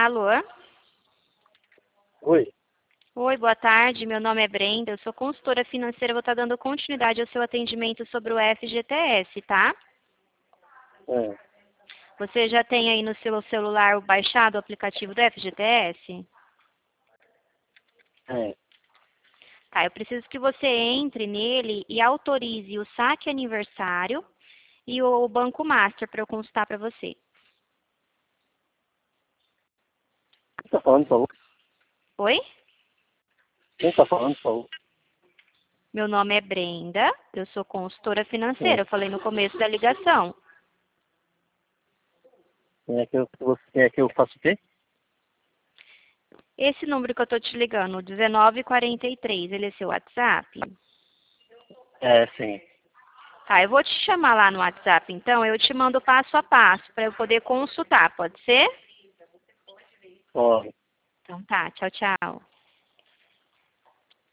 Alô? Oi. Oi, boa tarde. Meu nome é Brenda. Eu sou consultora financeira. Vou estar dando continuidade ao seu atendimento sobre o FGTS, tá? É, Você já tem aí no seu celular baixado o aplicativo do FGTS? é. Tá, eu preciso que você entre nele e autorize o saque aniversário e o Banco Master para eu consultar para você. Quem tá falando, por favor? Oi? Quem tá falando, por favor? Meu nome é Brenda. Eu sou consultora financeira. Sim. Eu falei no começo da ligação. Quem é que eu faço o quê? Esse número que eu estou te ligando, 1943, ele é seu WhatsApp? É, sim. Tá, eu vou te chamar lá no WhatsApp, então eu te mando passo a passo para eu poder consultar, pode ser? Ó, Então tá, tchau, tchau.